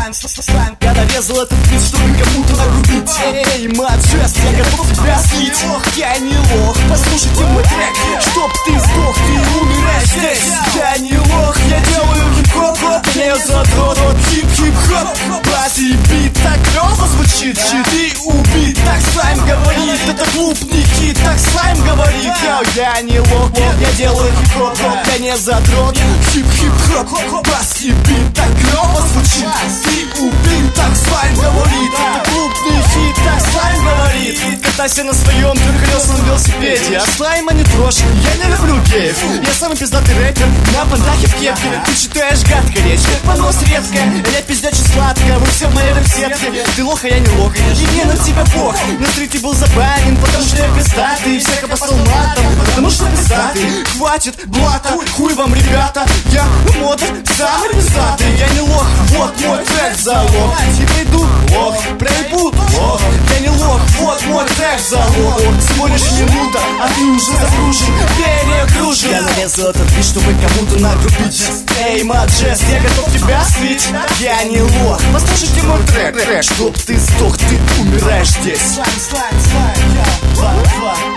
слайм. Я нарезал этот бит, чтобы кому-то нагрубить. Эй, Маджест, я готов тебя слить. Я не лох, послушайте мой трек, чтоб ты сдох, ты умираешь здесь. Я не лох, я делаю хип-хоп, не задрот, хип-хип-хоп. Бас и бит так клёво звучит, ты убит, так слайм говорит. Это клуб не хит, так слайм говорит. Я не лох, я делаю хип-хоп, я не задрот, хип-хип-хоп. Бас и бит так клёво звучит, ты убит, так слайм говорит. Это клуб не хит, так слайм говорит. Катайся на своем трехколесном велосипеде, а слайма не трожь, я не люблю геев. Я самый пиздатый рэпер, на бандахе в кепке. Ты читаешь гадко речь, как понос редко. Я пиздячу сладко, вы все в моей рэп-сетке. Ты лох, а я не лох, и мне на тебя пох. На стрите был забанен, потому что я пиздатый. Всех обоссал матом, потому что пиздатый. Хватит блата, хуй вам, ребята. Я модер, самый пиздатый. Я не лох, вот мой трек залог. И пойду лох, проебут лох. Я не лох, вот мой трек залог. Всего лишь минута, а ты уже загружен, перегружен. Я нарезал этот бит, чтобы кому-то нагрубить. Эй, Маджест, я готов тебя слить. Я не лох, послушайте мой трек, чтоб ты сдох, ты умираешь здесь. Слайм, слайм, слайм, я, 2, 2.